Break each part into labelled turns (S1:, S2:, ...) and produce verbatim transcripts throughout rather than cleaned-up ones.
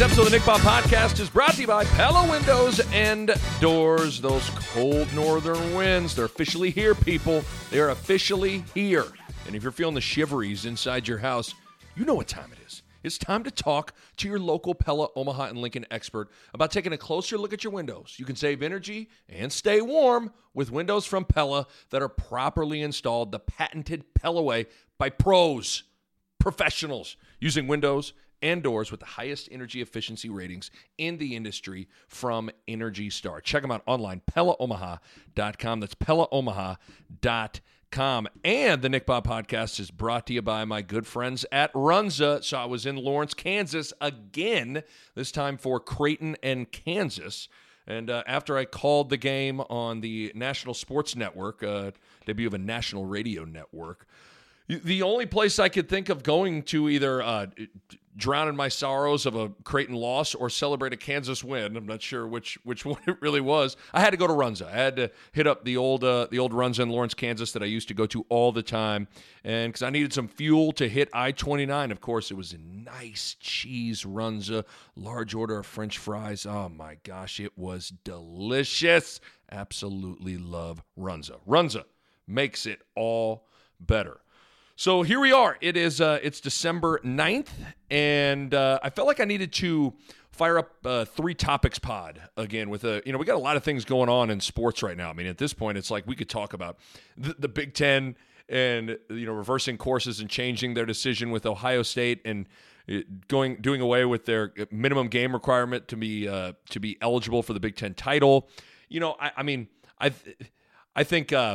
S1: Today's episode of the Nick Bob Podcast is brought to you by Pella Windows and Doors. Those cold northern winds, they're officially here, people. They are officially here. And if you're feeling the shiveries inside your house, you know what time it is. It's time to talk to your local Pella, Omaha, and Lincoln expert about taking a closer look at your windows. You can save energy and stay warm with windows from Pella that are properly installed the patented Pella way by pros, professionals, using windows and doors with the highest energy efficiency ratings in the industry from Energy Star. Check them out online, Pella Omaha dot com. That's Pella Omaha dot com. And the Nick Bob Podcast is brought to you by my good friends at Runza. So I was in Lawrence, Kansas again, this time for Creighton and Kansas. And uh, after I called the game on the National Sports Network, uh, debut of a national radio network, the only place I could think of going to either uh, drown in my sorrows of a Creighton loss or celebrate a Kansas win, I'm not sure which which one it really was, I had to go to Runza. I had to hit up the old uh, the old Runza in Lawrence, Kansas that I used to go to all the time, and because I needed some fuel to hit I twenty-nine. Of course, it was a nice cheese Runza, large order of French fries. Oh my gosh, it was delicious. Absolutely love Runza. Runza makes it all better. So here we are. It is uh, it's December ninth, and uh, I felt like I needed to fire up uh, three topics pod again with a, you know, we got a lot of things going on in sports right now. I mean, at this point, it's like we could talk about the, the Big Ten and, you know, reversing courses and changing their decision with Ohio State and going doing away with their minimum game requirement to be uh, to be eligible for the Big Ten title. You know, I, I mean, I I think uh,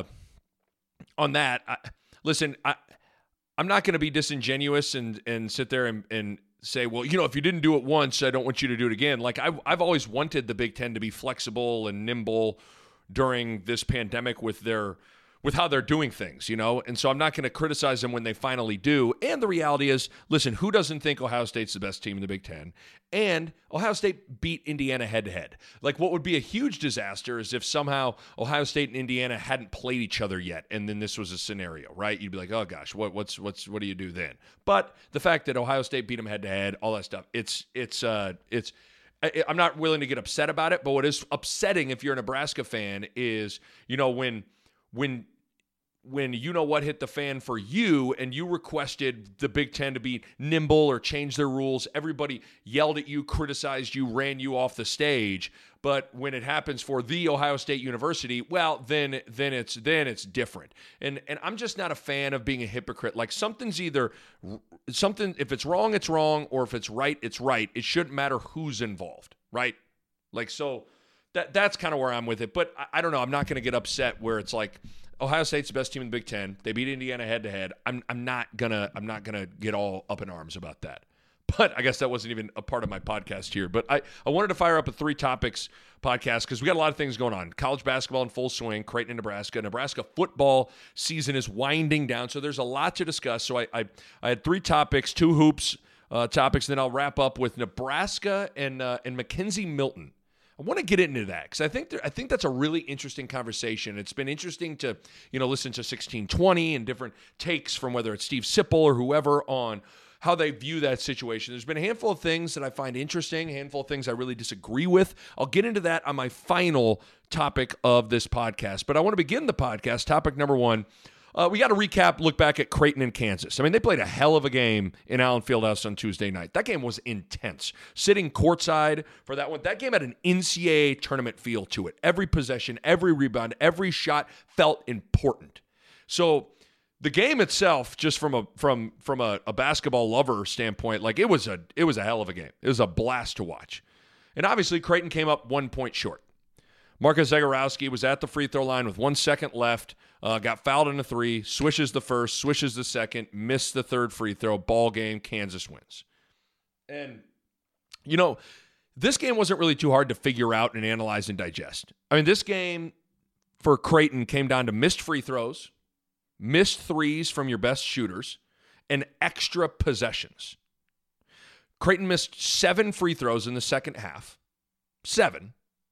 S1: on that, I, listen, I. I'm not going to be disingenuous and, and sit there and, and say, well, you know, if you didn't do it once, I don't want you to do it again. Like, I've, I've always wanted the Big Ten to be flexible and nimble during this pandemic with their with how they're doing things, you know? And so I'm not going to criticize them when they finally do. And the reality is, listen, who doesn't think Ohio State's the best team in the Big Ten? And Ohio State beat Indiana head-to-head. Like, what would be a huge disaster is if somehow Ohio State and Indiana hadn't played each other yet, and then this was a scenario, right? You'd be like, oh, gosh, what what's what's what do you do then? But the fact that Ohio State beat them head-to-head, all that stuff, it's it's uh it's I, I'm not willing to get upset about it, but what is upsetting if you're a Nebraska fan is, you know, when when when you know what hit the fan for you and you requested the Big Ten to be nimble or change their rules, everybody yelled at you, criticized you, ran you off the stage. But when it happens for the Ohio State University, well, then then it's then it's different. And and I'm just not a fan of being a hypocrite. Like, something's either something, if it's wrong, it's wrong, or if it's right, it's right. It shouldn't matter who's involved, right? Like, so that that's kind of where I'm with it. But I, I don't know. I'm not going to get upset where it's like, Ohio State's the best team in the Big Ten. They beat Indiana head to head. I'm I'm not gonna I'm not gonna get all up in arms about that. But I guess that wasn't even a part of my podcast here. But I, I wanted to fire up a three topics podcast because we got a lot of things going on. College basketball in full swing, Creighton and Nebraska. Nebraska football season is winding down, so there's a lot to discuss. So I I, I had three topics, two hoops uh, topics, and then I'll wrap up with Nebraska and uh, and Mackenzie Milton. I want to get into that because I think there, I think that's a really interesting conversation. It's been interesting to, you know, listen to sixteen twenty and different takes from whether it's Steve Sipple or whoever on how they view that situation. There's been a handful of things that I find interesting, a handful of things I really disagree with. I'll get into that on my final topic of this podcast. But I want to begin the podcast, topic number one. Uh, we got to recap, look back at Creighton and Kansas. I mean, they played a hell of a game in Allen Fieldhouse on Tuesday night. That game was intense. Sitting courtside for that one, that game had an N C double A tournament feel to it. Every possession, every rebound, every shot felt important. So the game itself, just from a from from a, a basketball lover standpoint, like it was a it was a hell of a game. It was a blast to watch. And obviously, Creighton came up one point short. Marcus Zagorowski was at the free throw line with one second left, uh, got fouled in the three, swishes the first, swishes the second, missed the third free throw, ball game, Kansas wins. And, you know, this game wasn't really too hard to figure out and analyze and digest. I mean, this game for Creighton came down to missed free throws, missed threes from your best shooters, and extra possessions. Creighton missed seven free throws in the second half. Seven.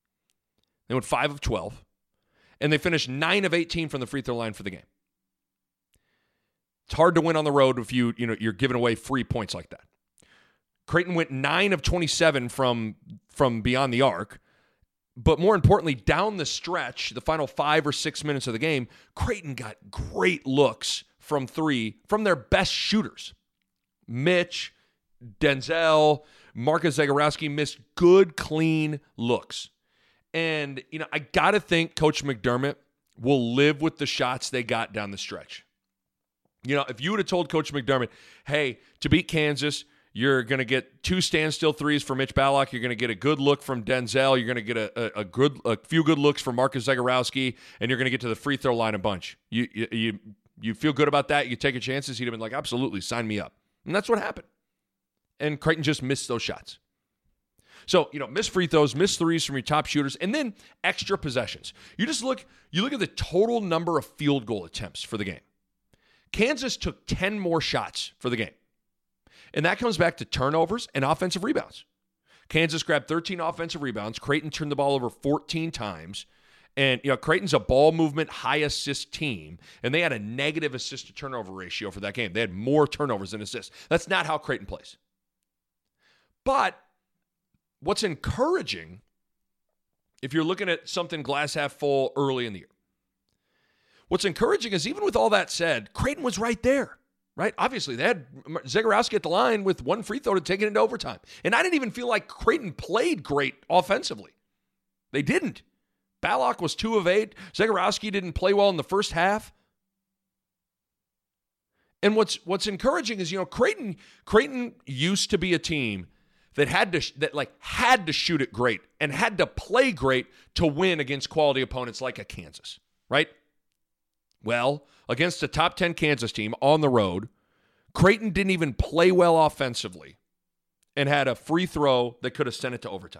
S1: They went five of twelve, and they finished nine of eighteen from the free throw line for the game. It's hard to win on the road if you, you know, you're giving away free points like that. Creighton went nine of twenty-seven from, from beyond the arc. But more importantly, down the stretch, the final five or six minutes of the game, Creighton got great looks from three from their best shooters. Mitch, Denzel, Marcus Zegarowski missed good, clean looks. And, you know, I got to think Coach McDermott will live with the shots they got down the stretch. You know, if you would have told Coach McDermott, hey, to beat Kansas, you're going to get two standstill threes from Mitch Ballock. You're going to get a good look from Denzel. You're going to get a, a, a good, a few good looks from Marcus Zegarowski, and you're going to get to the free throw line a bunch. You, you, you, you feel good about that? You take your chances? He'd have been like, absolutely, sign me up. And that's what happened. And Creighton just missed those shots. So, you know, missed free throws, missed threes from your top shooters, and then extra possessions. You just look, you look at the total number of field goal attempts for the game. Kansas took ten more shots for the game. And that comes back to turnovers and offensive rebounds. Kansas grabbed thirteen offensive rebounds. Creighton turned the ball over fourteen times. And, you know, Creighton's a ball movement, high assist team, and they had a negative assist to turnover ratio for that game. They had more turnovers than assists. That's not how Creighton plays. But what's encouraging, if you're looking at something glass half full early in the year, what's encouraging is even with all that said, Creighton was right there. Right? Obviously, they had Zegarowski at the line with one free throw to take it into overtime. And I didn't even feel like Creighton played great offensively. They didn't. Ballock was two of eight. Zegarowski didn't play well in the first half. And what's what's encouraging is, you know, Creighton Creighton used to be a team that had to that like had to shoot it great and had to play great to win against quality opponents like a Kansas, right? Well, against a top ten Kansas team on the road, Creighton didn't even play well offensively and had a free throw that could have sent it to overtime.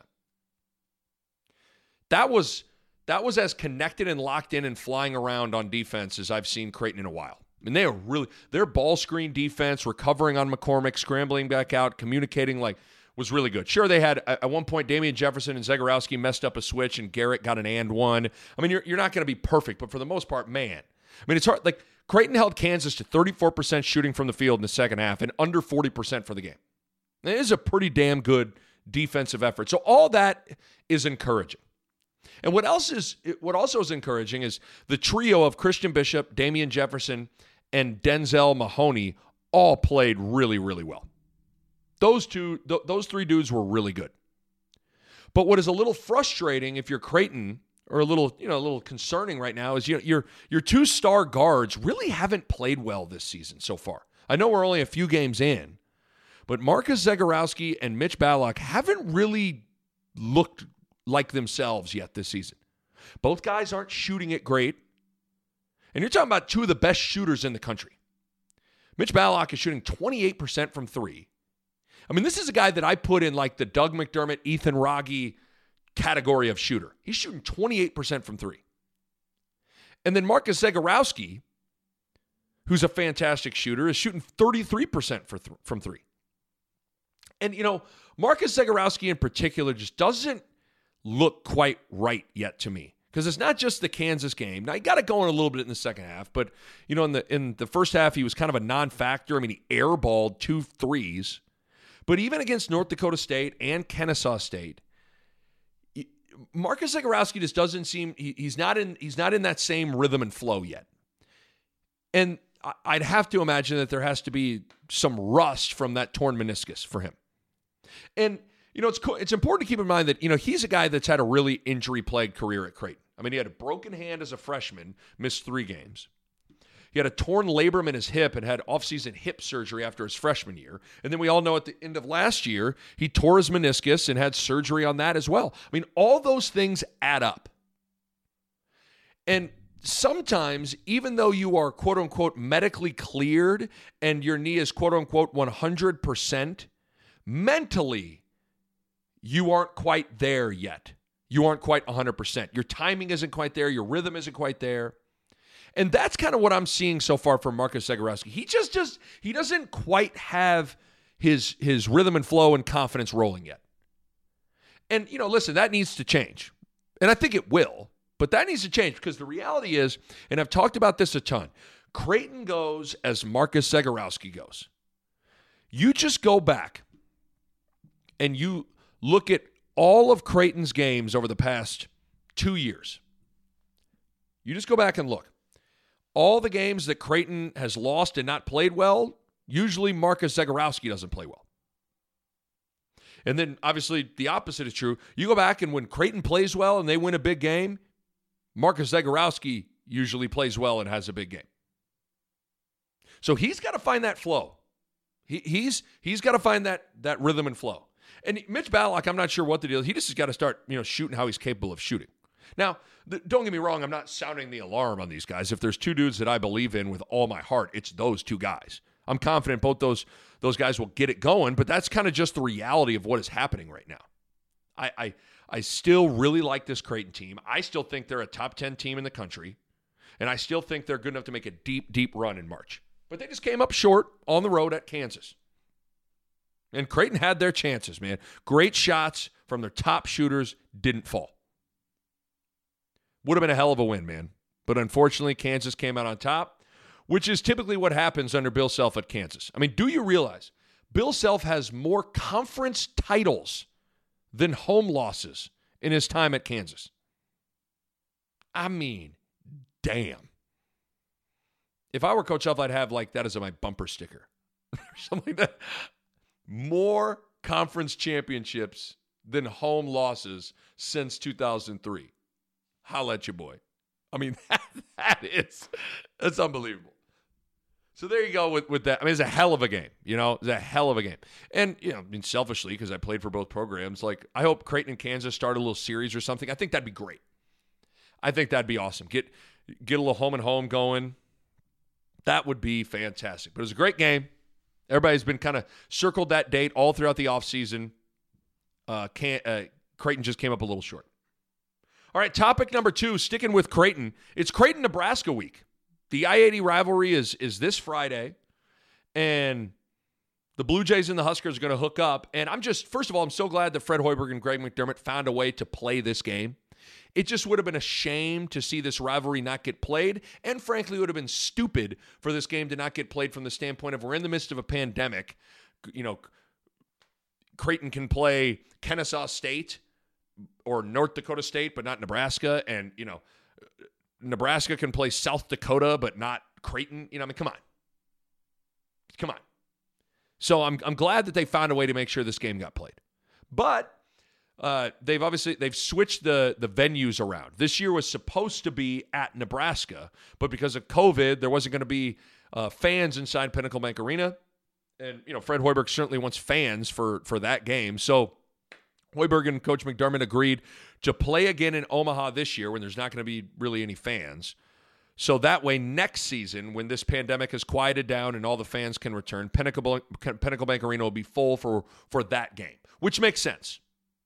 S1: That was that was as connected and locked in and flying around on defense as I've seen Creighton in a while. I mean, they are really their ball screen defense, recovering on McCormick, scrambling back out, communicating like was really good. Sure, they had at one point Damian Jefferson and Zegarowski messed up a switch and Garrett got an and one. I mean, you're you're not going to be perfect, but for the most part, man. I mean, it's hard. Like, Creighton held Kansas to thirty-four percent shooting from the field in the second half and under forty percent for the game. It is a pretty damn good defensive effort. So all that is encouraging. And what else is what also is encouraging is the trio of Christian Bishop, Damian Jefferson, and Denzel Mahoney all played really, really well. Those two, th- those three dudes were really good. But what is a little frustrating if you're Creighton, or a little, you know, a little concerning right now, is you know, your your two star guards really haven't played well this season so far. I know we're only a few games in, but Marcus Zegarowski and Mitch Ballock haven't really looked like themselves yet this season. Both guys aren't shooting it great. And you're talking about two of the best shooters in the country. Mitch Ballock is shooting twenty-eight percent from three. I mean, this is a guy that I put in like the Doug McDermott, Ethan Wragge category of shooter. He's shooting twenty-eight percent from three. And then Marcus Zegarowski, who's a fantastic shooter, is shooting thirty-three percent for th- from three. And, you know, Marcus Zegarowski in particular just doesn't look quite right yet to me. Because it's not just the Kansas game. Now, he got it going a little bit in the second half, but, you know, in the in the first half, he was kind of a non-factor. I mean, he airballed two threes. But even against North Dakota State and Kennesaw State, Marcus Zegarowski just doesn't seem he, he's not in he's not in that same rhythm and flow yet. And I'd have to imagine that there has to be some rust from that torn meniscus for him. And you know, it's cool. It's important to keep in mind that, you know, he's a guy that's had a really injury-plagued career at Creighton. I mean, he had a broken hand as a freshman, missed three games. He had a torn labrum in his hip and had off-season hip surgery after his freshman year. And then we all know at the end of last year, he tore his meniscus and had surgery on that as well. I mean, all those things add up. And sometimes, even though you are, quote-unquote, medically cleared and your knee is, quote-unquote, one hundred percent, mentally, you aren't quite there yet. You aren't quite one hundred percent. Your timing isn't quite there. Your rhythm isn't quite there. And that's kind of what I'm seeing so far from Marcus Zegarowski. He just, just he doesn't quite have his, his rhythm and flow and confidence rolling yet. And, you know, listen, that needs to change. And I think it will. But that needs to change because the reality is, and I've talked about this a ton, Creighton goes as Marcus Zegarowski goes. You just go back and you look at all of Creighton's games over the past two years, you just go back and look. All the games that Creighton has lost and not played well, usually Marcus Zagorowski doesn't play well. And then, obviously, the opposite is true. You go back, and when Creighton plays well and they win a big game, Marcus Zagorowski usually plays well and has a big game. So he's got to find that flow. He, he's he's got to find that that rhythm and flow. And Mitch Ballock, I'm not sure what the deal is. He just has got to start, you know, shooting how he's capable of shooting. Now, th- don't get me wrong. I'm not sounding the alarm on these guys. If there's two dudes that I believe in with all my heart, it's those two guys. I'm confident both those those guys will get it going, but that's kind of just the reality of what is happening right now. I, I I still really like this Creighton team. I still think they're a top ten team in the country, and I still think they're good enough to make a deep, deep run in March. But they just came up short on the road at Kansas. And Creighton had their chances, man. Great shots from their top shooters, didn't fall. Would have been a hell of a win, man. But unfortunately, Kansas came out on top, which is typically what happens under Bill Self at Kansas. I mean, do you realize Bill Self has more conference titles than home losses in his time at Kansas? I mean, damn. If I were Coach Self, I'd have like that as my bumper sticker or something like that. More conference championships than home losses since two thousand three. Holla at your boy. I mean, that, that is, that's unbelievable. So there you go with, with that. I mean, it's a hell of a game, you know, it's a hell of a game. And, you know, I mean, selfishly, because I played for both programs, like, I hope Creighton and Kansas start a little series or something. I think that'd be great. I think that'd be awesome. Get, get a little home and home going. That would be fantastic. But it was a great game. Everybody's been kind of circled that date all throughout the offseason. Uh, can, uh, Creighton just came up a little short. All right, topic number two, sticking with Creighton. It's Creighton-Nebraska week. The I eighty rivalry is, is this Friday, and the Blue Jays and the Huskers are going to hook up. And I'm just, first of all, I'm so glad that Fred Hoiberg and Greg McDermott found a way to play this game. It just would have been a shame to see this rivalry not get played, and frankly, it would have been stupid for this game to not get played from the standpoint of we're in the midst of a pandemic. You know, Creighton can play Kennesaw State or North Dakota State, but not Nebraska, and, you know, Nebraska can play South Dakota, but not Creighton. You know, I mean, come on. Come on. So I'm I'm glad that they found a way to make sure this game got played. But Uh, they've obviously they've switched the the venues around. This year was supposed to be at Nebraska, but because of COVID, there wasn't going to be uh, fans inside Pinnacle Bank Arena. And you know, Fred Hoiberg certainly wants fans for for that game. So Hoiberg and Coach McDermott agreed to play again in Omaha this year when there's not going to be really any fans. So that way, next season, when this pandemic has quieted down and all the fans can return, Pinnacle Pinnacle Bank Arena will be full for for that game, which makes sense.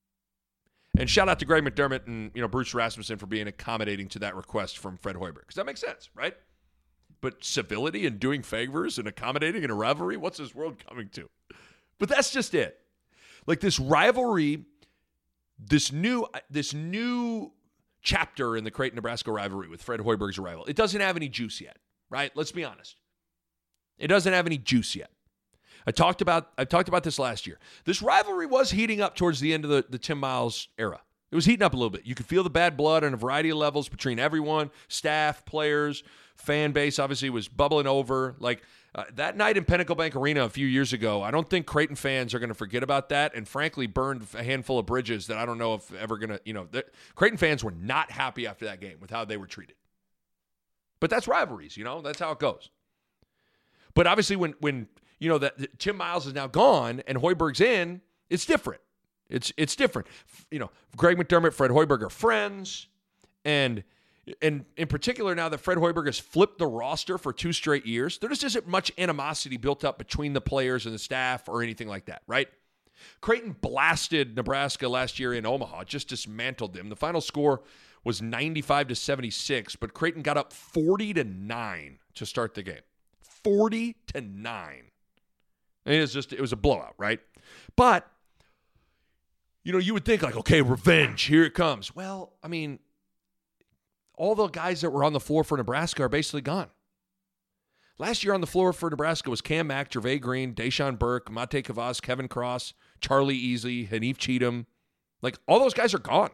S1: And shout out to Greg McDermott and, you know, Bruce Rasmussen for being accommodating to that request from Fred Hoiberg. Because that makes sense, right? But civility and doing favors and accommodating in a rivalry, what's this world coming to? But that's just it. Like this rivalry, this new this new chapter in the Creighton-Nebraska rivalry with Fred Hoiberg's arrival, it doesn't have any juice yet, right? Let's be honest. It doesn't have any juice yet. I talked about I talked about this last year. This rivalry was heating up towards the end of the, the Tim Miles era. It was heating up a little bit. You could feel the bad blood on a variety of levels between everyone, staff, players, fan base. Obviously, was bubbling over. Like uh, that night in Pinnacle Bank Arena a few years ago, I don't think Creighton fans are going to forget about that. And frankly, burned a handful of bridges that I don't know if ever going to. You know, the, Creighton fans were not happy after that game with how they were treated. But that's rivalries. You know, that's how it goes. But obviously, when when you know that, that Tim Miles is now gone and Hoiberg's in, it's different. It's it's different. You know, Greg McDermott, Fred Hoiberg are friends, and and in particular now that Fred Hoiberg has flipped the roster for two straight years, there just isn't much animosity built up between the players and the staff or anything like that, right? Creighton blasted Nebraska last year in Omaha, just dismantled them. The final score was ninety-five to seventy-six, but Creighton got up forty to nine to start the game. forty to nine. And it was just, it was a blowout, right? But, you know, you would think like, okay, revenge, here it comes. Well, I mean, all the guys that were on the floor for Nebraska are basically gone. Last year on the floor for Nebraska was Cam Mack, Gervais Green, Deshaun Burke, Mate Kavas, Kevin Cross, Charlie Easley, Hanif Cheatham. Like, all those guys are gone.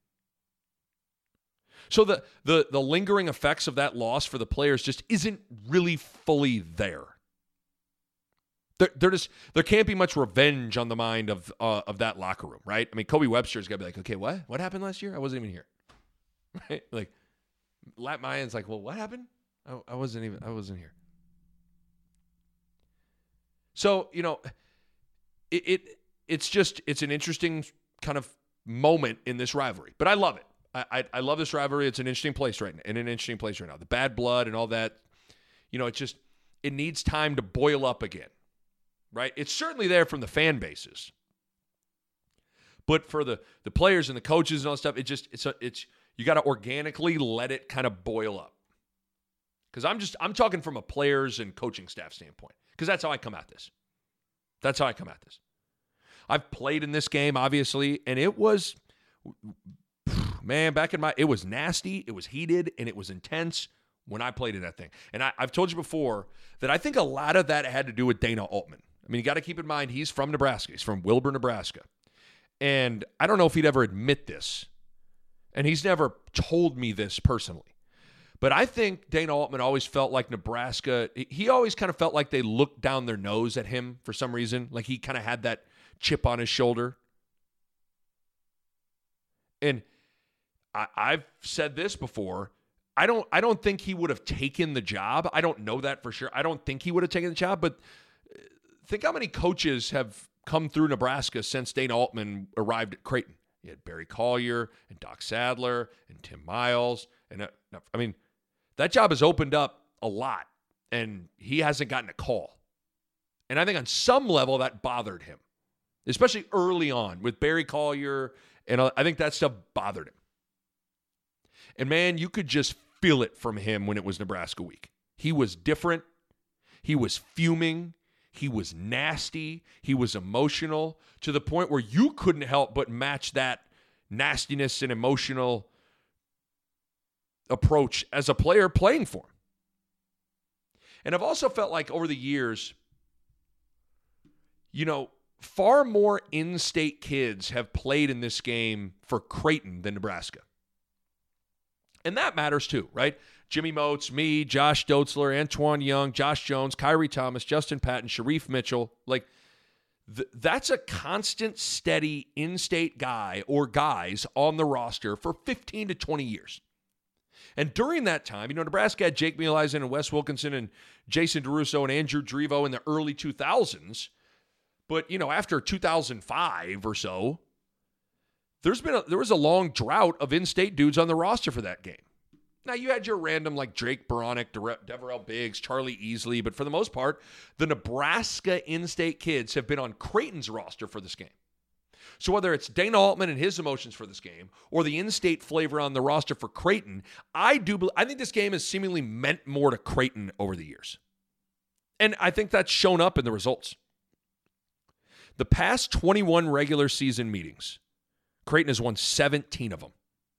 S1: So the, the the lingering effects of that loss for the players just isn't really fully there. There, there just there can't be much revenge on the mind of uh, of that locker room, right? I mean, Kobe Webster's got to be like, okay, what? What happened last year? I wasn't even here. Right? Like, Lat Mayan's like, well, what happened? I, I wasn't even, I wasn't here. So, you know, it, it it's just, it's an interesting kind of moment in this rivalry. But I love it. I, I I love this rivalry. It's an interesting place right now, in an interesting place right now. The bad blood and all that, you know, it just, it needs time to boil up again, right? It's certainly there from the fan bases. But for the, the players and the coaches and all that stuff, it just, it's, a, it's you got to organically let it kind of boil up. Because I'm just, I'm talking from a players and coaching staff standpoint. Because that's how I come at this. That's how I come at this. I've played in this game, obviously, and it was, man, back in my, it was nasty, it was heated, and it was intense when I played in that thing. And I, I've told you before that I think a lot of that had to do with Dana Altman. I mean, you got to keep in mind, he's from Nebraska. He's from Wilbur, Nebraska. And I don't know if he'd ever admit this. And he's never told me this personally. But I think Dana Altman always felt like Nebraska, he always kind of felt like they looked down their nose at him for some reason. Like he kind of had that chip on his shoulder. And I, I've said this before. I don't I don't think he would have taken the job. I don't know that for sure. I don't think he would have taken the job. But think how many coaches have come through Nebraska since Dana Altman arrived at Creighton. You had Barry Collier and Doc Sadler and Tim Miles. And uh, I mean, that job has opened up a lot. And he hasn't gotten a call. And I think on some level that bothered him. Especially early on with Barry Collier. And I think that stuff bothered him. And man, you could just feel it from him when it was Nebraska week. He was different. He was fuming. He was nasty. He was emotional to the point where you couldn't help but match that nastiness and emotional approach as a player playing for him. And I've also felt like over the years, you know, far more in-state kids have played in this game for Creighton than Nebraska. And that matters too, right? Jimmy Moats, me, Josh Dotzler, Antoine Young, Josh Jones, Kyrie Thomas, Justin Patton, Sharif Mitchell. Like, th- that's a constant, steady in-state guy or guys on the roster for fifteen to twenty years. And during that time, you know, Nebraska had Jake Mealeisen and Wes Wilkinson and Jason DeRusso and Andrew Drevo in the early two thousands. But, you know, after two thousand five or so, there's been a, there was a long drought of in-state dudes on the roster for that game. Now, you had your random like Drake Beranek, Deverell Biggs, Charlie Easley, but for the most part, the Nebraska in-state kids have been on Creighton's roster for this game. So whether it's Dana Altman and his emotions for this game or the in-state flavor on the roster for Creighton, I do I think this game has seemingly meant more to Creighton over the years. And I think that's shown up in the results. The past twenty-one regular season meetings, Creighton has won seventeen of them.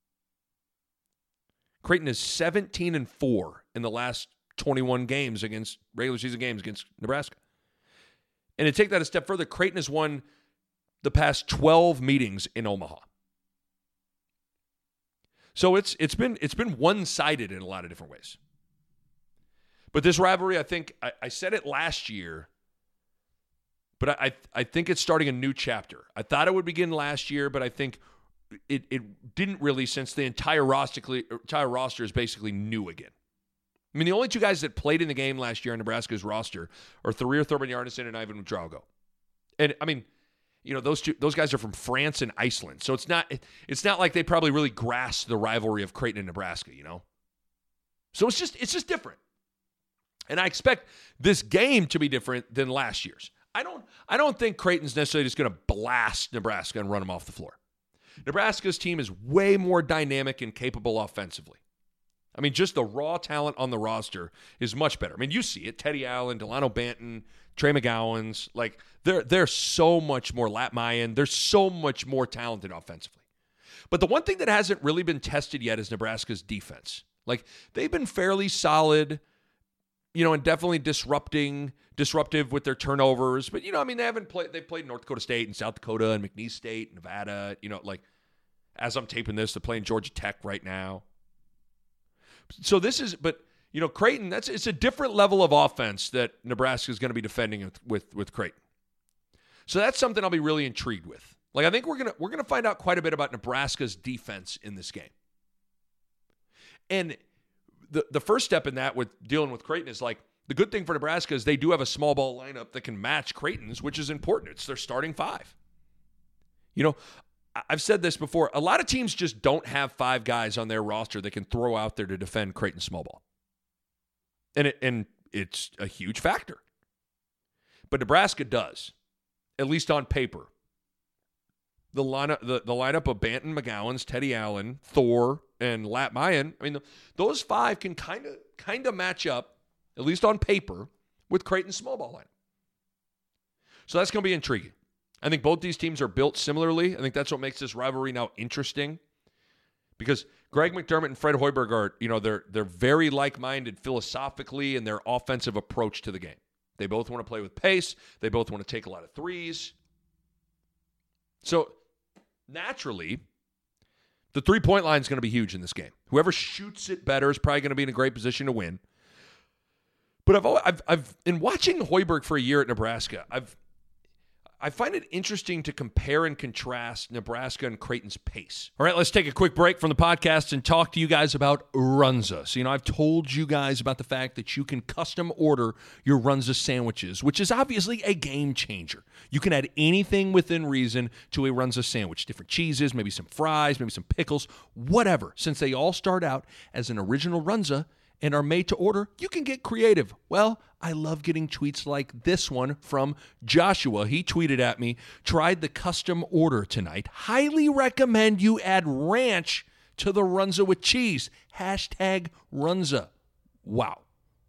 S1: Creighton is seventeen and four in the last twenty-one games against regular season games against Nebraska. And to take that a step further, Creighton has won the past twelve meetings in Omaha. So it's it's been it's been one-sided in a lot of different ways. But this rivalry, I think I, I said it last year. But I I think it's starting a new chapter. I thought it would begin last year, but I think it, it didn't really since the entire roster, entire roster is basically new again. I mean, the only two guys that played in the game last year on Nebraska's roster are Thorir Thurman-Yarnison and Ivan Drago. And, I mean, you know, those two those guys are from France and Iceland. So it's not it's not like they probably really grasped the rivalry of Creighton and Nebraska, you know? So it's just it's just different. And I expect this game to be different than last year's. I don't I don't think Creighton's necessarily just going to blast Nebraska and run them off the floor. Nebraska's team is way more dynamic and capable offensively. I mean, just the raw talent on the roster is much better. I mean, you see it. Teddy Allen, Delano Banton, Trey McGowan's. Like, they're, they're so much more Lat Mayan. They're so much more talented offensively. But the one thing that hasn't really been tested yet is Nebraska's defense. Like, they've been fairly solid you know, and definitely disrupting, disruptive with their turnovers. But, you know, I mean, they haven't played, they've played North Dakota State and South Dakota and McNeese State, Nevada, you know, like, as I'm taping this, they're playing Georgia Tech right now. So this is, but, you know, Creighton, that's, it's a different level of offense that Nebraska is going to be defending with, with, with Creighton. So that's something I'll be really intrigued with. Like, I think we're going to, we're going to find out quite a bit about Nebraska's defense in this game. And the, the first step in that with dealing with Creighton is like, the good thing for Nebraska is they do have a small ball lineup that can match Creighton's, which is important. It's their starting five. You know, I've said this before. A lot of teams just don't have five guys on their roster that can throw out there to defend Creighton small ball. And it, and it's a huge factor. But Nebraska does, at least on paper. The lineup, the, the lineup of Banton, McGowens, Teddy Allen, Thor, and Lat Mayan, I mean, the, those five can kind of kind of match up, at least on paper, with Creighton's small ball lineup. So that's going to be intriguing. I think both these teams are built similarly. I think that's what makes this rivalry now interesting. Because Greg McDermott and Fred Hoiberg are, you know, they're they're very like-minded philosophically in their offensive approach to the game. They both want to play with pace. They both want to take a lot of threes. So naturally, the three-point line is going to be huge in this game. Whoever shoots it better is probably going to be in a great position to win. But I've, I've, I've in watching Hoiberg for a year at Nebraska, I've I find it interesting to compare and contrast Nebraska and Creighton's pace. All right, let's take a quick break from the podcast and talk to you guys about Runza. So, you know, I've told you guys about the fact that you can custom order your Runza sandwiches, which is obviously a game changer. You can add anything within reason to a Runza sandwich, different cheeses, maybe some fries, maybe some pickles, whatever. Since they all start out as an original Runza and are made to order, you can get creative. Well, I love getting tweets like this one from Joshua. He tweeted at me, tried the custom order tonight. Highly recommend you add ranch to the Runza with cheese. Hashtag Runza. Wow.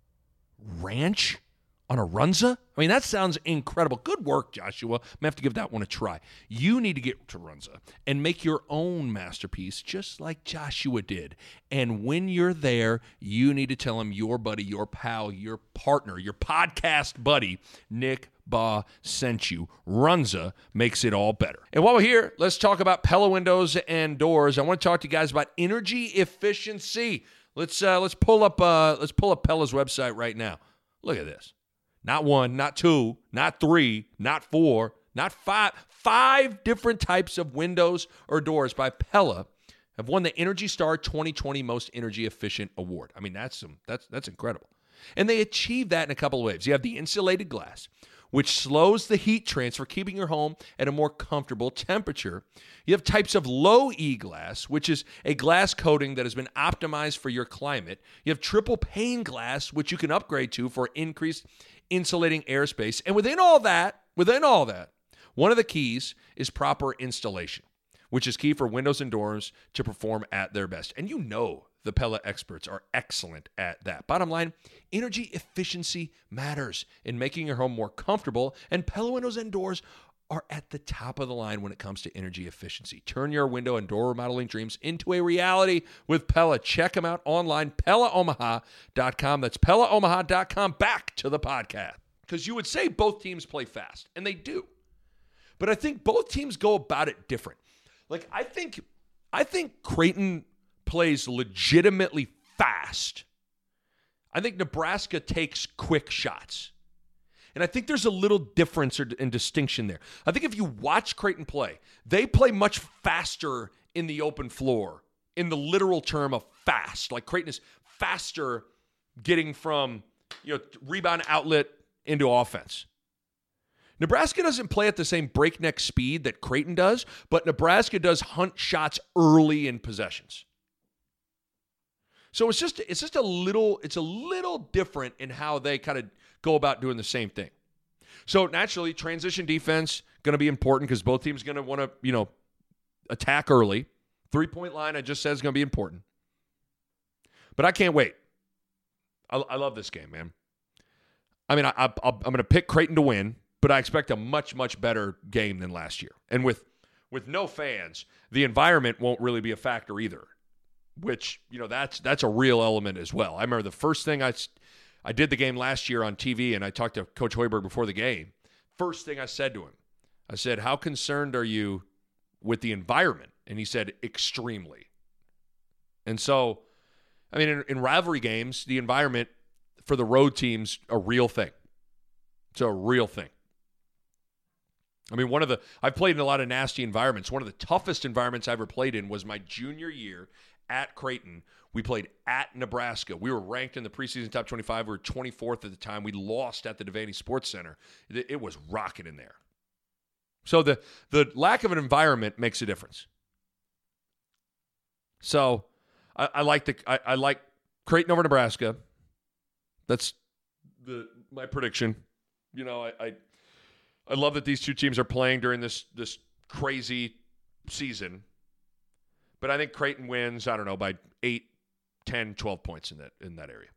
S1: Ranch on a Runza? I mean, that sounds incredible. Good work, Joshua. I'm going to have to give that one a try. You need to get to Runza and make your own masterpiece just like Joshua did. And when you're there, you need to tell him your buddy, your pal, your partner, your podcast buddy, Nick Baugh sent you. Runza makes it all better. And while we're here, let's talk about Pella Windows and Doors. I want to talk to you guys about energy efficiency. Let's uh, let's pull up uh, let's pull up Pella's website right now. Look at this. Not one, not two, not three, not four, not five. Five different types of windows or doors by Pella have won the Energy Star twenty twenty Most Energy Efficient Award. I mean, that's some that's that's incredible. And they achieve that in a couple of ways. You have the insulated glass, which slows the heat transfer, keeping your home at a more comfortable temperature. You have types of low-E glass, which is a glass coating that has been optimized for your climate. You have triple pane glass, which you can upgrade to for increased insulating airspace. And within all that, within all that, one of the keys is proper installation, which is key for windows and doors to perform at their best. And you know the Pella experts are excellent at that. Bottom line, energy efficiency matters in making your home more comfortable, and Pella windows and doors are at the top of the line when it comes to energy efficiency. Turn your window and door remodeling dreams into a reality with Pella. Check them out online, Pella Omaha dot com. That's Pella Omaha dot com. Back to the podcast. Because you would say both teams play fast, and they do. But I think both teams go about it different. Like, I think, I think Creighton plays legitimately fast. I think Nebraska takes quick shots. And I think there's a little difference and distinction there. I think if you watch Creighton play, they play much faster in the open floor, in the literal term of fast. Like Creighton is faster getting from, you know, rebound outlet into offense. Nebraska doesn't play at the same breakneck speed that Creighton does, but Nebraska does hunt shots early in possessions. So it's just it's just a little it's a little different in how they kind of go about doing the same thing. So naturally, transition defense going to be important because both teams going to want to, you know, attack early. Three-point line, I just said, is going to be important. But I can't wait. I, I love this game, man. I mean, I, I, I'm going to pick Creighton to win, but I expect a much, much better game than last year. And with with no fans, the environment won't really be a factor either, which, you know, that's that's a real element as well. I remember the first thing I I did the game last year on T V, and I talked to Coach Hoiberg before the game. First thing I said to him, I said, how concerned are you with the environment? And he said, extremely. And so, I mean, in, in rivalry games, the environment for the road team's a real thing. It's a real thing. I mean, one of the, I've played in a lot of nasty environments. One of the toughest environments I ever played in was my junior year at Creighton. We played at Nebraska. We were ranked in the preseason top twenty-five. We were twenty-fourth at the time. We lost at the Devaney Sports Center. It, it was rocking in there. So the, the lack of an environment makes a difference. So I, I like the I, I like Creighton over Nebraska. That's the my prediction. You know, I, I I love that these two teams are playing during this this crazy season. But I think Creighton wins, I don't know, by eight, ten, twelve points in that in that area.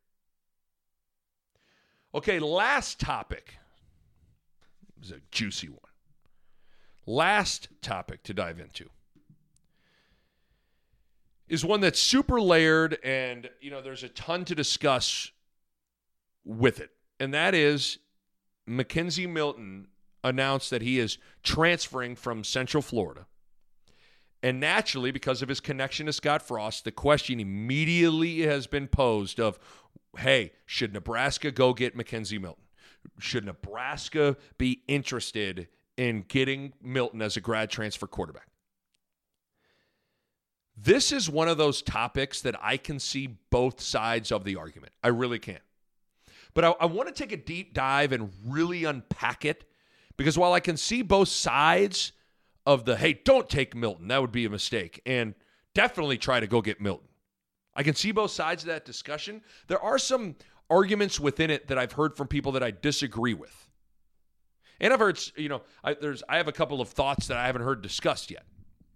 S1: Okay, last topic. This is a juicy one. Last topic to dive into is one that's super layered, and, you know, there's a ton to discuss with it. And that is McKenzie Milton announced that he is transferring from Central Florida. And naturally, because of his connection to Scott Frost, the question immediately has been posed of, hey, should Nebraska go get McKenzie Milton? Should Nebraska be interested in getting Milton as a grad transfer quarterback? This is one of those topics that I can see both sides of the argument. I really can. But I, I want to take a deep dive and really unpack it, because while I can see both sides of the, hey, don't take Milton, that would be a mistake, and definitely try to go get Milton, I can see both sides of that discussion. There are some arguments within it that I've heard from people that I disagree with. And I've heard, you know, I, there's, I have a couple of thoughts that I haven't heard discussed yet.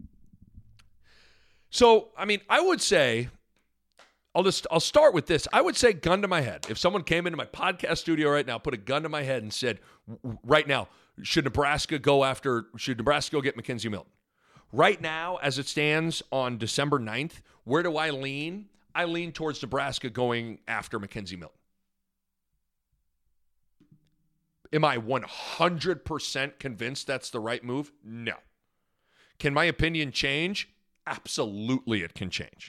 S1: So, I mean, I would say, I'll just, I'll start with this. I would say, gun to my head, if someone came into my podcast studio right now, put a gun to my head and said, right now, should Nebraska go after, should Nebraska go get McKenzie Milton? Right now, as it stands on December ninth, where do I lean? I lean towards Nebraska going after McKenzie Milton. Am I one hundred percent convinced that's the right move? No. Can my opinion change? Absolutely, it can change.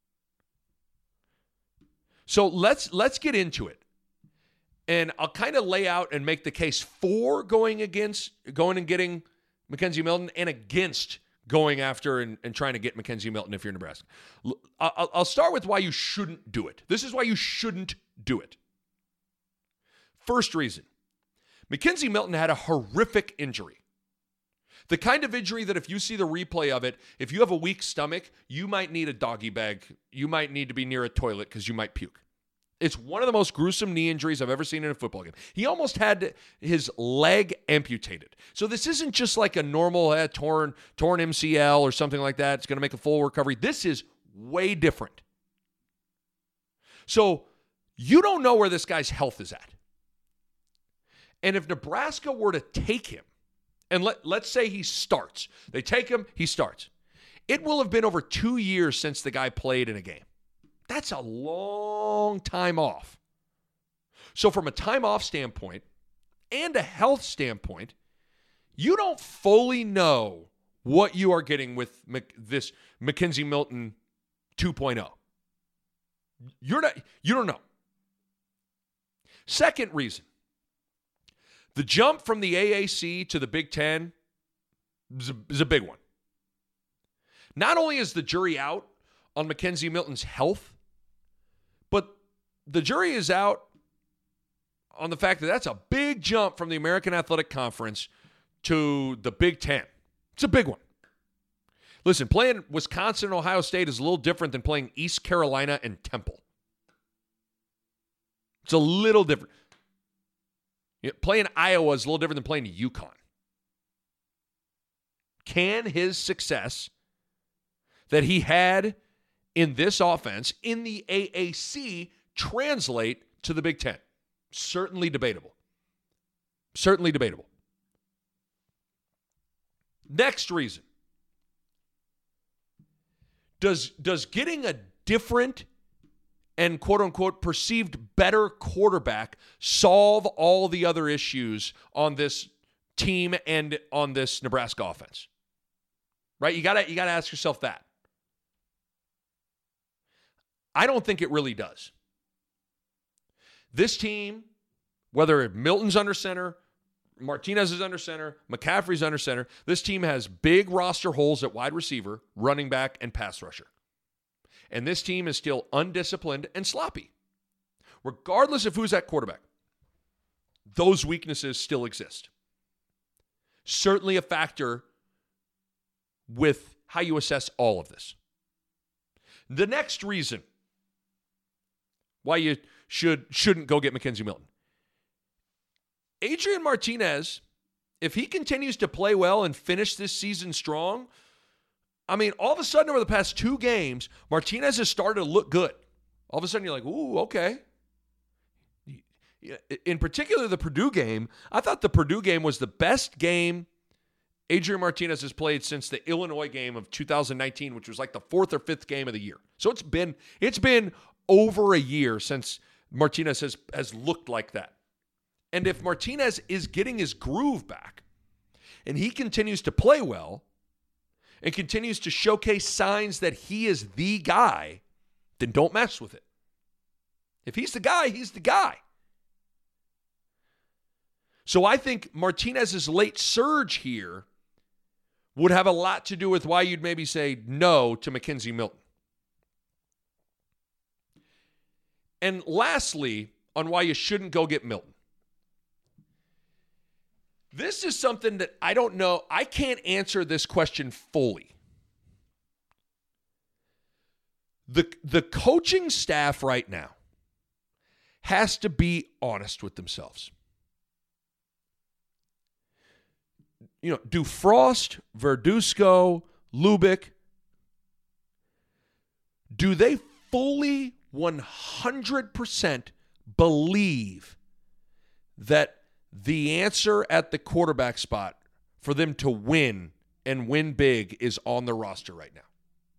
S1: So let's let's get into it. And I'll kind of lay out and make the case for going against, going and getting McKenzie Milton, and against going after and, and trying to get McKenzie Milton if you're Nebraska. I'll, I'll start with why you shouldn't do it. This is why you shouldn't do it. First reason, McKenzie Milton had a horrific injury. The kind of injury that if you see the replay of it, if you have a weak stomach, you might need a doggy bag. You might need to be near a toilet because you might puke. It's one of the most gruesome knee injuries I've ever seen in a football game. He almost had his leg amputated. So this isn't just like a normal uh, torn, torn M C L or something like that. It's going to make a full recovery. This is way different. So you don't know where this guy's health is at. And if Nebraska were to take him, and let, let's say he starts. They take him, he starts. It will have been over two years since the guy played in a game. That's a long time off. So from a time off standpoint and a health standpoint, you don't fully know what you are getting with Mc, this McKenzie Milton two point oh. You're not, you don't know. Second reason, the jump from the A A C to the Big Ten is a, is a big one. Not only is the jury out on McKenzie Milton's health, but the jury is out on the fact that that's a big jump from the American Athletic Conference to the Big Ten. It's a big one. Listen, playing Wisconsin and Ohio State is a little different than playing East Carolina and Temple. It's a little different. You know, playing Iowa is a little different than playing UConn. Can his success that he had in this offense in the A A C translate to the Big Ten? Certainly debatable. Certainly debatable. Next reason. Does, does getting a different and quote-unquote perceived better quarterback solve all the other issues on this team and on this Nebraska offense? Right? You gotta, you gotta ask yourself that. I don't think it really does. This team, whether Milton's under center, Martinez is under center, McCaffrey's under center, this team has big roster holes at wide receiver, running back, and pass rusher. And this team is still undisciplined and sloppy. Regardless of who's at quarterback, those weaknesses still exist. Certainly a factor with how you assess all of this. The next reason why you should, shouldn't go get McKenzie Milton. Adrian Martinez, if he continues to play well and finish this season strong, I mean, all of a sudden over the past two games, Martinez has started to look good. All of a sudden you're like, ooh, okay. In particular, the Purdue game, I thought the Purdue game was the best game Adrian Martinez has played since the Illinois game of two thousand nineteen, which was like the fourth or fifth game of the year. So it's been it's been over a year since Martinez has, has looked like that. And if Martinez is getting his groove back and he continues to play well and continues to showcase signs that he is the guy, then don't mess with it. If he's the guy, he's the guy. So I think Martinez's late surge here would have a lot to do with why you'd maybe say no to McKenzie Milton. And lastly, on why you shouldn't go get Milton. This is something that I don't know. I can't answer this question fully. The, the coaching staff right now has to be honest with themselves. You know, do Frost, Verduzco, Lubick, do they fully one hundred percent believe that the answer at the quarterback spot for them to win and win big is on the roster right now?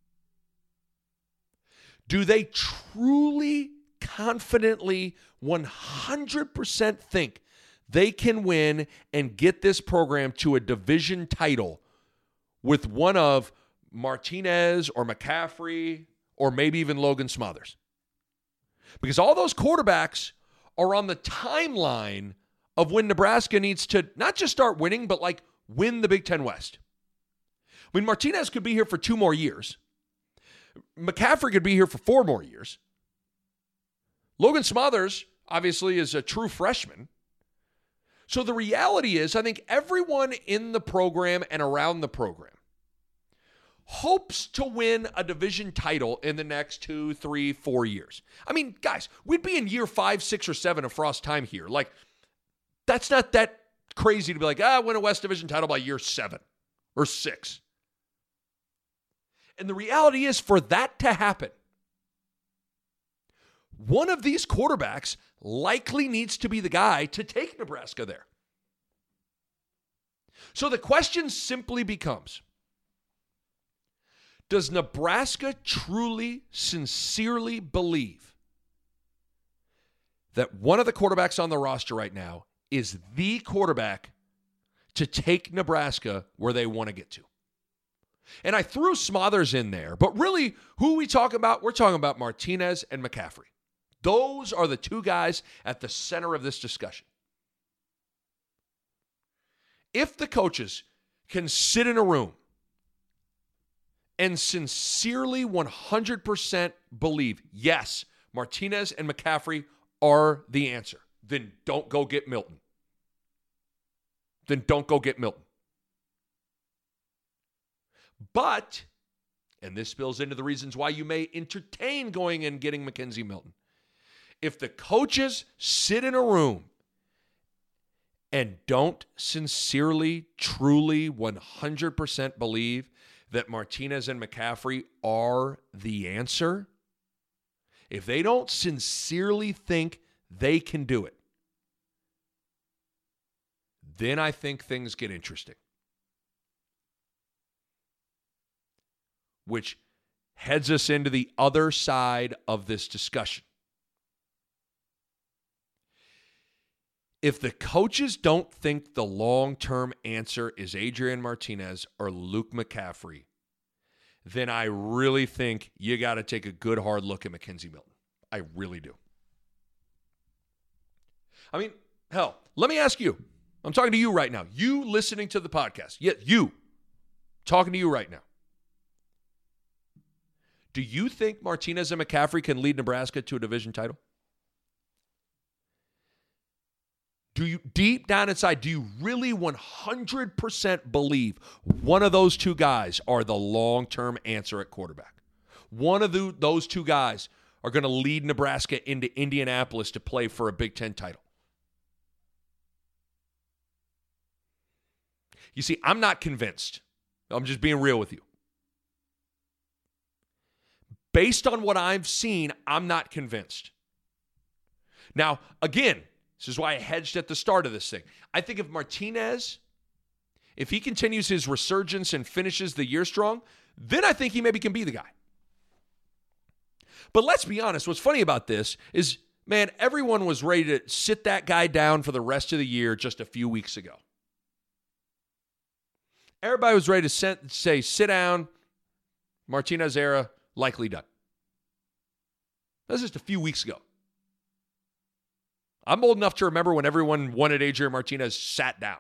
S1: Do they truly, confidently, one hundred percent think they can win and get this program to a division title with one of Martinez or McCaffrey or maybe even Logan Smothers? Because all those quarterbacks are on the timeline of when Nebraska needs to not just start winning, but like win the Big Ten West. I mean, Martinez could be here for two more years. McCaffrey could be here for four more years. Logan Smothers, obviously, is a true freshman. So the reality is, I think everyone in the program and around the program hopes to win a division title in the next two, three, four years. I mean, guys, we'd be in year five, six, or seven of Frost's time here. Like, that's not that crazy to be like, ah, win a West Division title by year seven or six. And the reality is, for that to happen, one of these quarterbacks likely needs to be the guy to take Nebraska there. So the question simply becomes, does Nebraska truly, sincerely believe that one of the quarterbacks on the roster right now is the quarterback to take Nebraska where they want to get to? And I threw Smothers in there, but really, who are we talking about? We're talking about Martinez and McCaffrey. Those are the two guys at the center of this discussion. If the coaches can sit in a room and sincerely one hundred percent believe, yes, Martinez and McCaffrey are the answer, then don't go get Milton. Then don't go get Milton. But, and this spills into the reasons why you may entertain going and getting McKenzie Milton. If the coaches sit in a room and don't sincerely, truly, one hundred percent believe that Martinez and McCaffrey are the answer, if they don't sincerely think they can do it, then I think things get interesting. Which heads us into the other side of this discussion. If the coaches don't think the long-term answer is Adrian Martinez or Luke McCaffrey, then I really think you got to take a good hard look at McKenzie Milton. I really do. I mean, hell, let me ask you. I'm talking to you right now. You listening to the podcast. Yeah, you. Talking to you right now. Do you think Martinez and McCaffrey can lead Nebraska to a division title? Do you, deep down inside, do you really one hundred percent believe one of those two guys are the long-term answer at quarterback? One of the, those two guys are going to lead Nebraska into Indianapolis to play for a Big Ten title? You see, I'm not convinced. I'm just being real with you. Based on what I've seen, I'm not convinced. Now, again, this is why I hedged at the start of this thing. I think if Martinez, if he continues his resurgence and finishes the year strong, then I think he maybe can be the guy. But let's be honest, what's funny about this is, man, everyone was ready to sit that guy down for the rest of the year just a few weeks ago. Everybody was ready to say, sit down, Martinez era, likely done. That was just a few weeks ago. I'm old enough to remember when everyone wanted Adrian Martinez sat down.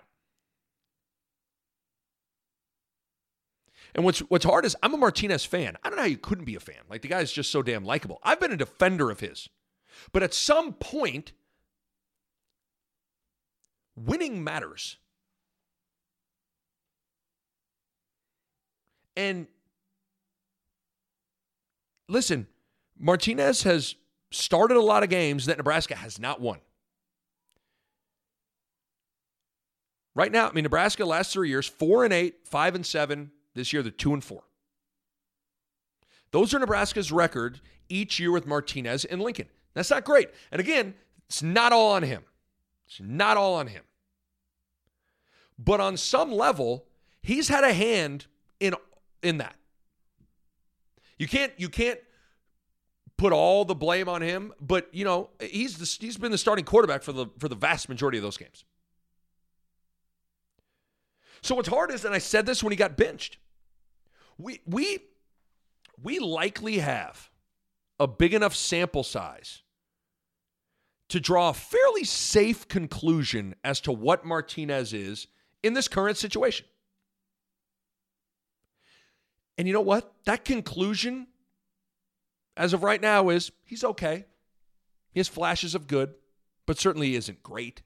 S1: And what's what's hard is I'm a Martinez fan. I don't know how you couldn't be a fan. Like, the guy's just so damn likable. I've been a defender of his. But at some point, winning matters. And listen, Martinez has started a lot of games that Nebraska has not won. Right now, I mean, Nebraska last three years, four and eight, five and seven. This year, they're two and four. Those are Nebraska's record each year with Martinez and Lincoln. That's not great. And again, it's not all on him. It's not all on him. But on some level, he's had a hand in, in that. You can't, you can't put all the blame on him, but you know, he's the, he's been the starting quarterback for the for the vast majority of those games. So what's hard is, and I said this when he got benched, we we we likely have a big enough sample size to draw a fairly safe conclusion as to what Martinez is in this current situation. And you know what? That conclusion, as of right now, is he's okay. He has flashes of good, but certainly isn't great.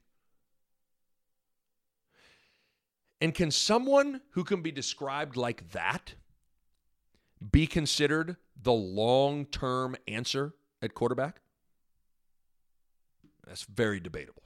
S1: And can someone who can be described like that be considered the long-term answer at quarterback? That's very debatable.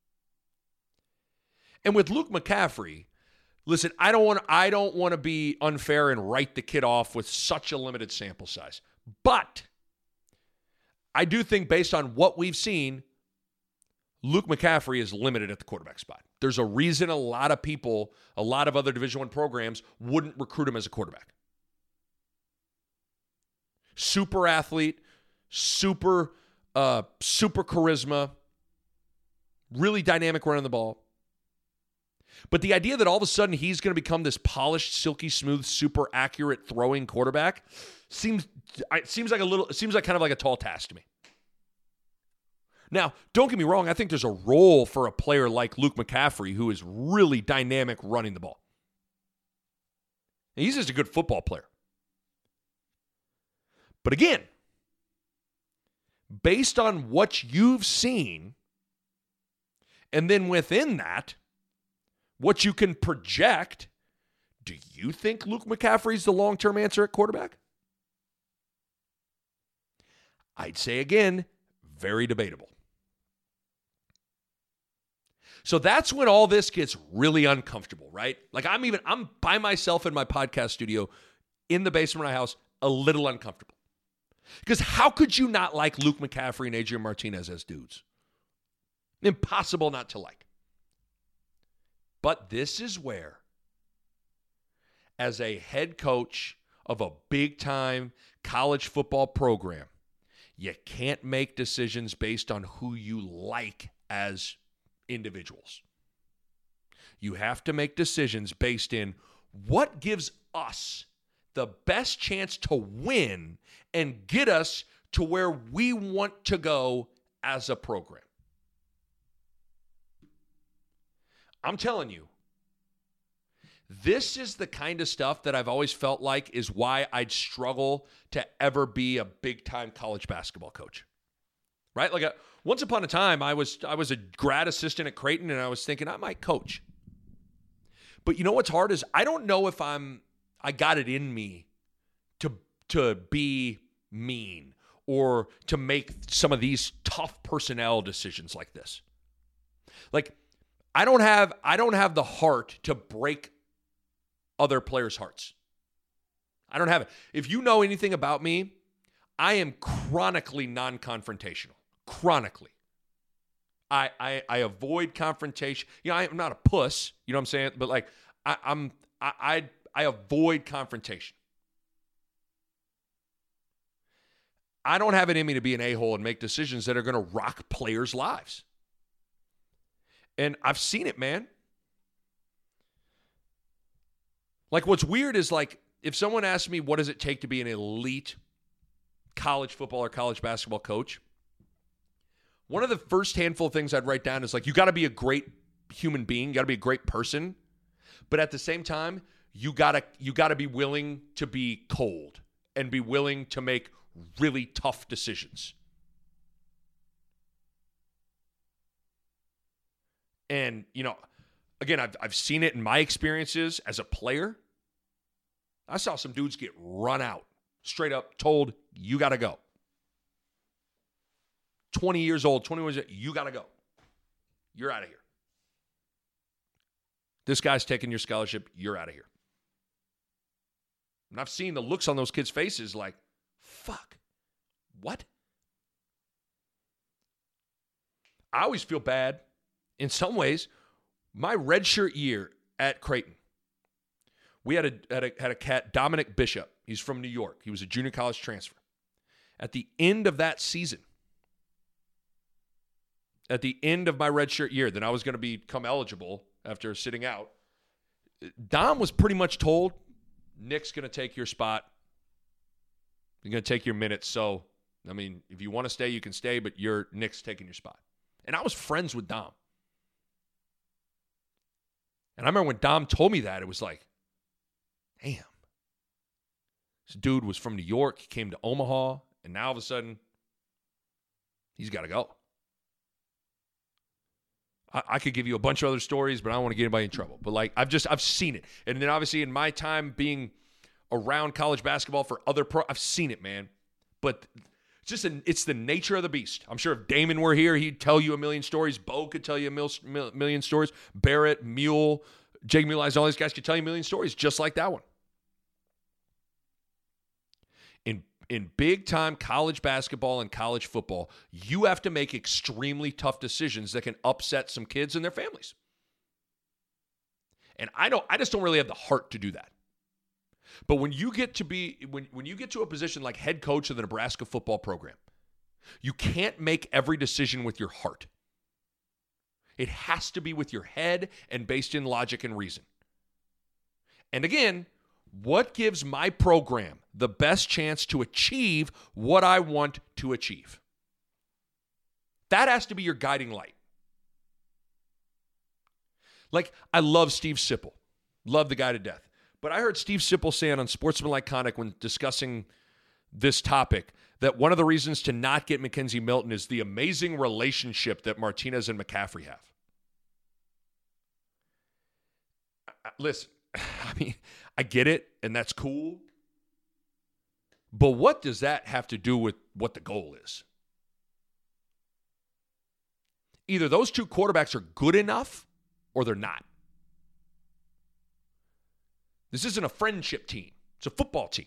S1: And with Luke McCaffrey, listen, I don't want I don't want to be unfair and write the kid off with such a limited sample size. But I do think, based on what we've seen, Luke McCaffrey is limited at the quarterback spot. There's a reason a lot of people, a lot of other Division I programs wouldn't recruit him as a quarterback. Super athlete, super, uh, super charisma, really dynamic running the ball. But the idea that all of a sudden he's going to become this polished, silky smooth, super accurate throwing quarterback seems it seems like a little it seems like kind of like a tall task to me. Now, don't get me wrong, I think there's a role for a player like Luke McCaffrey who is really dynamic running the ball. And he's just a good football player. But again, based on what you've seen, and then within that, what you can project, do you think Luke McCaffrey's the long-term answer at quarterback? I'd say again, very debatable. So that's when all this gets really uncomfortable, right? Like I'm even, I'm by myself in my podcast studio in the basement of my house, a little uncomfortable. Because how could you not like Luke McCaffrey and Adrian Martinez as dudes? Impossible not to like. But this is where, as a head coach of a big-time college football program, You can't make decisions based on who you like as individuals. You have to make decisions based in what gives us the best chance to win and get us to where we want to go as a program. I'm telling you, this is the kind of stuff that I've always felt like is why I'd struggle to ever be a big-time college basketball coach. Right? Like a, once upon a time, I was I was a grad assistant at Creighton, and I was thinking I might coach. But you know what's hard is I don't know if I'm I got it in me to to be mean or to make some of these tough personnel decisions like this. Like I don't have I don't have the heart to break other players' hearts. I don't have it. If you know anything about me, I am chronically non-confrontational. Chronically. I, I I avoid confrontation. You know, I'm not a puss, you know what I'm saying? But like I, I'm I, I I avoid confrontation. I don't have it in me to be an a-hole and make decisions that are going to rock players' lives. And I've seen it, man. Like what's weird is like if someone asks me what does it take to be an elite college football or college basketball coach, one of the first handful of things I'd write down is like, you got to be a great human being. You got to be a great person. But at the same time, you got to you got to be willing to be cold and be willing to make really tough decisions. And, you know, again, I've, I've seen it in my experiences as a player. I saw some dudes get run out, straight up told, you got to go. twenty years old, twenty-one years old, you got to go. You're out of here. This guy's taking your scholarship, you're out of here. And I've seen the looks on those kids' faces like, fuck, what? I always feel bad. In some ways, my redshirt year at Creighton, we had a, had a had a cat, Dominic Bishop. He's from New York. He was a junior college transfer. At the end of that season, at the end of my redshirt year, then I was going to become eligible after sitting out, Dom was pretty much told, Nick's going to take your spot. You're going to take your minutes. So, I mean, if you want to stay, you can stay, but you're Nick's taking your spot. And I was friends with Dom. And I remember when Dom told me that, it was like, damn. This dude was from New York. He came to Omaha. And now all of a sudden, he's got to go. I, I could give you a bunch of other stories, but I don't want to get anybody in trouble. But like, I've just, I've seen it. And then obviously in my time being around college basketball for other pro, I've seen it, man. But it's just, a, it's the nature of the beast. I'm sure if Damon were here, he'd tell you a million stories. Bo could tell you a mil, mil, million stories. Barrett, Mule, Jake Muleis, all these guys could tell you a million stories just like that one. In in big-time college basketball and college football, you have to make extremely tough decisions that can upset some kids and their families. And I don't I just don't really have the heart to do that. But when you get to be when, when you get to a position like head coach of the Nebraska football program, you can't make every decision with your heart. It has to be with your head and based in logic and reason. And again, what gives my program the best chance to achieve what I want to achieve? That has to be your guiding light. Like, I love Steve Sipple. Love the guy to death. But I heard Steve Sipple saying on Sportsmanlike Conduct when discussing this topic that one of the reasons to not get McKenzie Milton is the amazing relationship that Martinez and McCaffrey have. Listen, I mean, I get it, and that's cool. But what does that have to do with what the goal is? Either those two quarterbacks are good enough or they're not. This isn't a friendship team. It's a football team.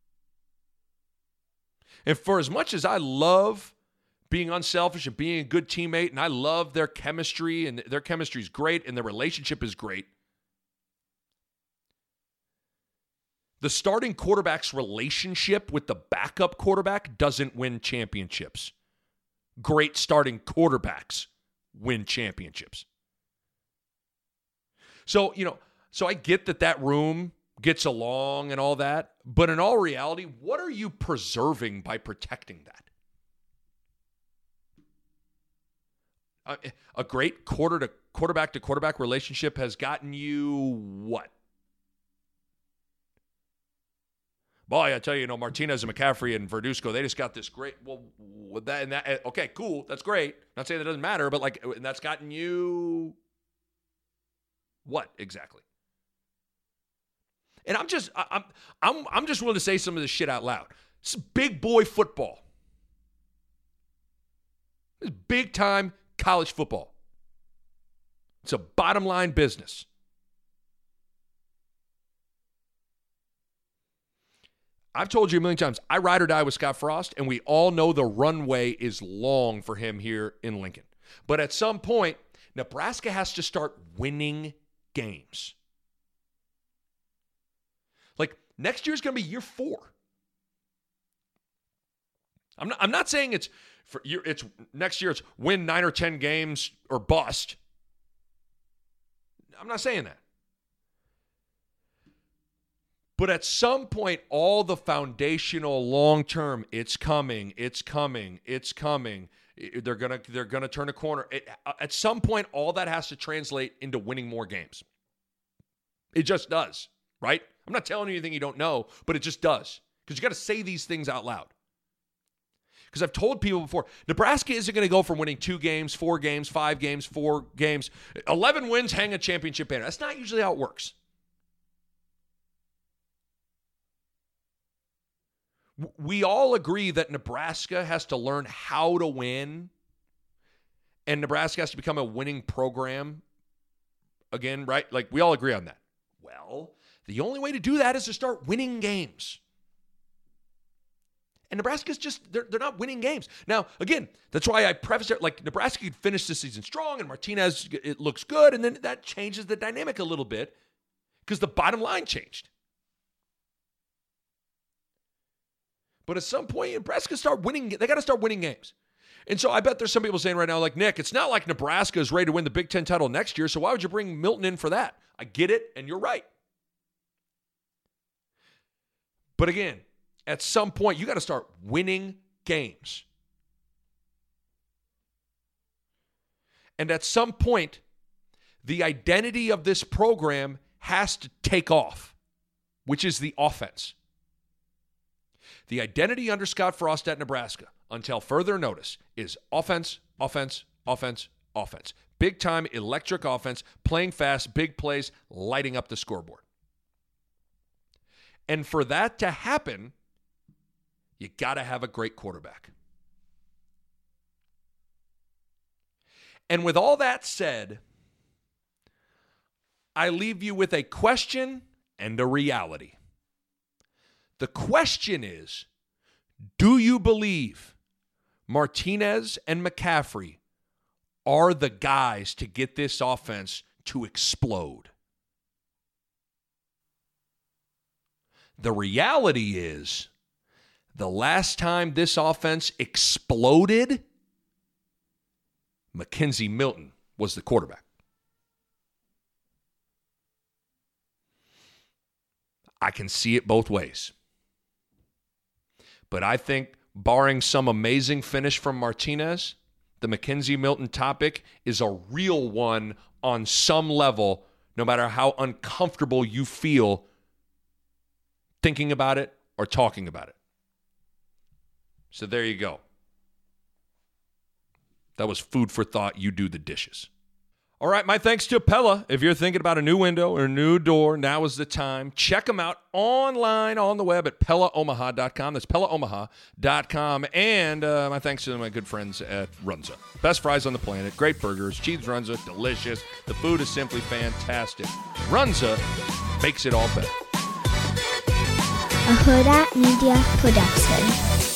S1: And for as much as I love being unselfish and being a good teammate, and I love their chemistry, and their chemistry is great, and their relationship is great, The starting quarterback's relationship with the backup quarterback doesn't win championships. Great starting quarterbacks win championships. So, you know, so I get that that room gets along and all that, but in all reality, what are you preserving by protecting that? A, a great quarter to quarterback to quarterback relationship has gotten you what? Boy, I tell you, you know, Martinez and McCaffrey and Verduzco, they just got this great, well, with that and that, okay, cool, that's great. Not saying that doesn't matter, but like, and that's gotten you what exactly? And I'm just, I'm, I'm, I'm just willing to say some of this shit out loud. This is big boy football. This is big time college football. It's a bottom line business. I've told you a million times, I ride or die with Scott Frost, and we all know the runway is long for him here in Lincoln. But at some point, Nebraska has to start winning games. Like, next year's going to be year four. I'm not, I'm not saying it's for year, it's next year it's win nine or ten games or bust. I'm not saying that. But at some point, all the foundational long-term, it's coming, it's coming, it's coming. They're gonna, they're gonna turn a corner. It, at some point, all that has to translate into winning more games. It just does, right? I'm not telling you anything you don't know, but it just does. Because you got to say these things out loud. Because I've told people before, Nebraska isn't going to go from winning two games, four games, five games, four games, eleven wins, hang a championship banner. That's not usually how it works. We all agree that Nebraska has to learn how to win, and Nebraska has to become a winning program again, right? Like, we all agree on that. Well, the only way to do that is to start winning games. And Nebraska's just, they're, they're not winning games. Now, again, that's why I prefaced it, like, Nebraska could finish this season strong, and Martinez, it looks good, and then that changes the dynamic a little bit because the bottom line changed. But at some point, Nebraska start winning. They got to start winning games. And so I bet there's some people saying right now, like, Nick, it's not like Nebraska is ready to win the Big Ten title next year, so why would you bring Milton in for that? I get it, and you're right. But again, at some point, you got to start winning games. And at some point, the identity of this program has to take off, which is the offense. The identity under Scott Frost at Nebraska, until further notice, is offense, offense, offense, offense. Big-time electric offense, playing fast, big plays, lighting up the scoreboard. And for that to happen, you got to have a great quarterback. And with all that said, I leave you with a question and a reality. The question is, do you believe Martinez and McCaffrey are the guys to get this offense to explode? The reality is, the last time this offense exploded, McKenzie Milton was the quarterback. I can see it both ways. But I think, barring some amazing finish from Martinez, the McKenzie Milton topic is a real one on some level, no matter how uncomfortable you feel thinking about it or talking about it. So there you go. That was food for thought. You do the dishes. All right, my thanks to Pella. If you're thinking about a new window or a new door, now is the time. Check them out online on the web at Pella Omaha dot com. That's Pella Omaha dot com. And uh, my thanks to my good friends at Runza. Best fries on the planet, great burgers, cheese Runza, delicious. The food is simply fantastic. Runza makes it all better.
S2: A Huda Media Production.